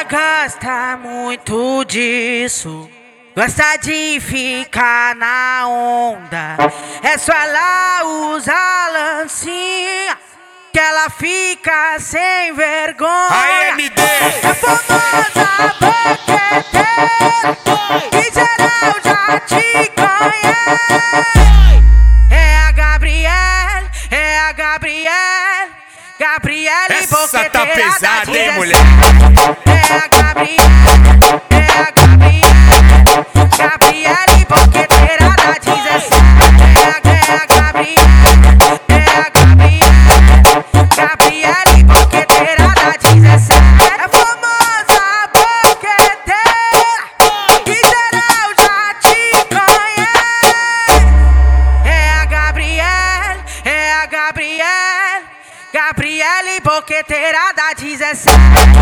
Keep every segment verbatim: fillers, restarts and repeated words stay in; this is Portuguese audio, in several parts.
Ela gosta muito disso, gosta de ficar na onda. É só ela usar lancinha que ela fica sem vergonha. Aí, M D! É famosa boqueteira e geral já te conhece. É a Gabriele, é a Gabriele, Gabriele Essa boqueteira tá pesada, da hein, mulher? É a Gabriele, é a Gabriele, Gabriele boqueteira da dezessete. É a, é a Gabriele, é a Gabriele, Gabriele boqueteira da dezessete. É famosa boqueteira e geral já te conhece. É a Gabriele, é a Gabriele, Gabriele boqueteira da dezessete.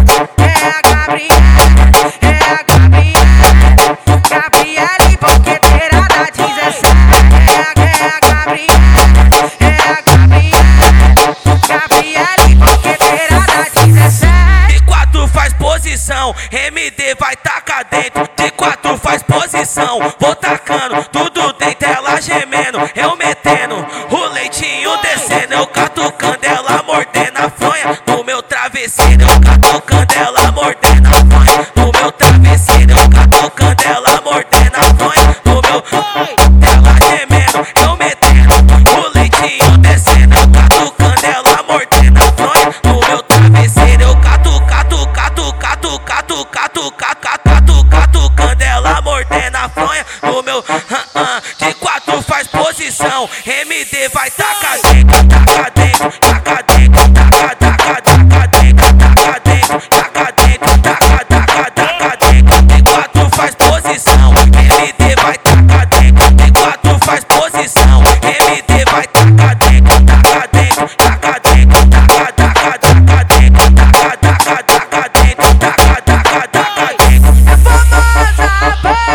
É a Gabriele, é a Gabriele, Gabriele boqueteira da dezessete. É a, é a Gabriele, é a Gabriele, Gabriele boqueteira da dezessete. De quatro faz posição, M D vai tacar dentro. De quatro faz posição, vou tacando tudo dentro, ela gemendo, eu metendo o leitinho descendo, eu catucando ela mordendo a fronha do meu travesseiro, eu catucando ela mordendo a fronha do meu travesseiro, eu catucando ela mordendo a fronha do meu, ela gemendo, eu metendo o leitinho descendo, eu catucando ela mordendo a fronha do meu travesseiro, eu catu, catu, catu, catu, catu, catu, catu, catu, catucando ela mordendo a fronha do meu, de quatro faz posição, M D vai tacar dentro, taca dentro, taca dentro, taca, taca, taca dentro, taca dentro, taca dentro, taca, taca, taca dentro, de quatro faz posição, M D vai tacar dentro, de quatro faz posição, M D vai tacar dentro, taca dentro, taca dentro, taca, taca, taca dentro, taca, taca, taca dentro, taca, taca, taca dentro. É famosa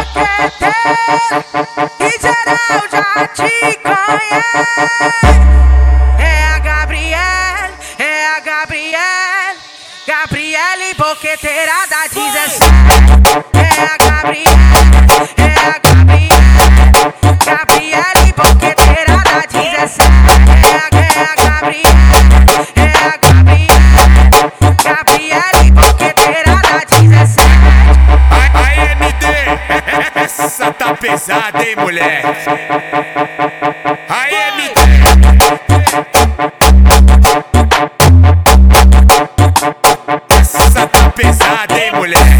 boqueteira e geral já te conhece. É a Gabriele, é a Gabriele, Gabriele boqueteira da dezessete. É a Gabriele, é a Gabriele, Gabriele boqueteira da dezessete. É a, é a Gabriele, é a Gabriele, Gabriele boqueteira da dezessete. Aí, M D! Essa tá pesada, hein, mulher? Aí, M D! Essa tá pesada, hein, mulher?